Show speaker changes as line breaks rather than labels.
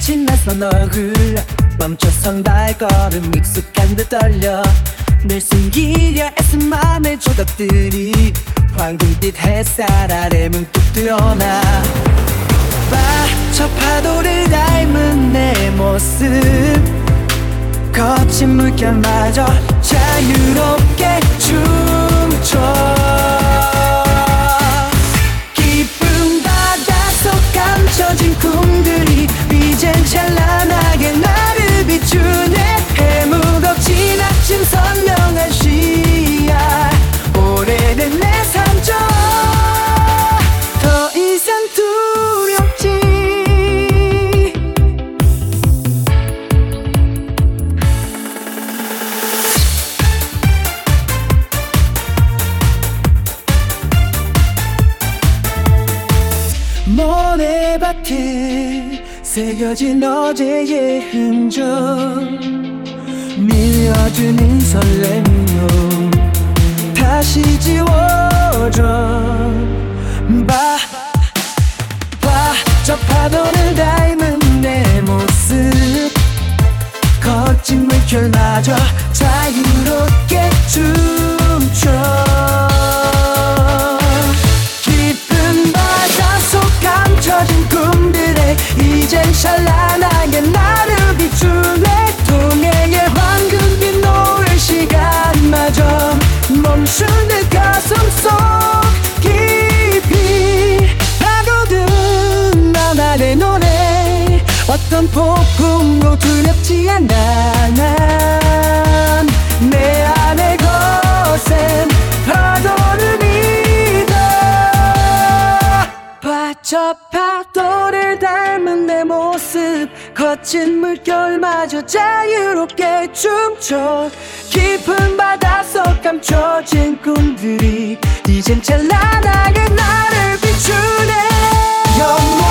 비친 낯선 얼굴 멈춰선 발걸음 익숙한 듯 떨려 늘 숨기려 애쓴 맘의 조각들이 황금빛 햇살 아래 문득 드러나 저 파도를 닮은 내 모습 거친 물결마저 자유롭게 춤춰 깊은 바닷속 감춰진 꿈들이 이젠 찬란하게 나를 비추네 해무겁진 아침 선명한 시야 오래된 내 상처 더 이상 두렵지 모래밭에 새겨진 어제의 흔적 밀려드는 설렘도 다시 지워져 저 파도를 닮은 내 모습 거친 물결마저 자유롭게 춤춰 깊은 바닷속 감춰진 꿈들에 이젠 찬란하게 나를 비추네 동해의 황금빛 노을 시간마저 멈춘 내 가슴 속 깊이 파고든 나만의 노래 어떤 폭풍도 두렵지 않아 난 내 안에 거센 파도를 믿어 저 파도를 닮은 내 모습 거친 물결마저 자유롭게 춤춰 깊은 바닷속 감춰진 꿈들이 이젠 찬란하게 나를 비추네